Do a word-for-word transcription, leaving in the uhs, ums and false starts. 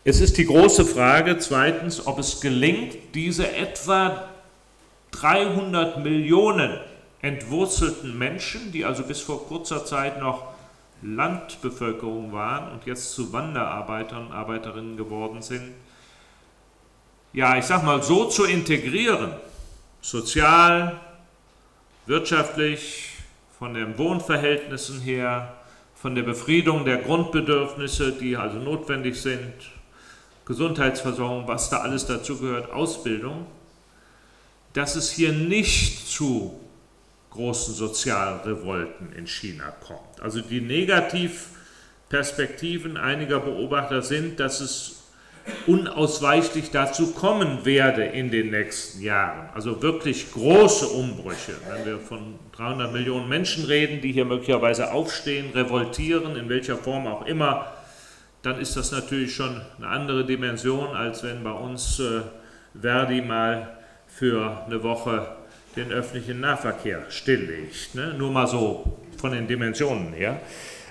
Es ist die große Frage, zweitens, ob es gelingt, diese etwa dreihundert Millionen entwurzelten Menschen, die also bis vor kurzer Zeit noch Landbevölkerung waren und jetzt zu Wanderarbeitern und Arbeiterinnen geworden sind, ja, ich sag mal, so zu integrieren, sozial, wirtschaftlich, von den Wohnverhältnissen her, von der Befriedung der Grundbedürfnisse, die also notwendig sind, Gesundheitsversorgung, was da alles dazu gehört, Ausbildung, dass es hier nicht zu großen Sozialrevolten in China kommt. Also die Negativperspektiven einiger Beobachter sind, dass es unausweichlich dazu kommen werde in den nächsten Jahren. Also wirklich große Umbrüche. Wenn wir von dreihundert Millionen Menschen reden, die hier möglicherweise aufstehen, revoltieren, in welcher Form auch immer, dann ist das natürlich schon eine andere Dimension, als wenn bei uns äh, Verdi mal für eine Woche den öffentlichen Nahverkehr stilllegt. Ne? Nur mal so von den Dimensionen her.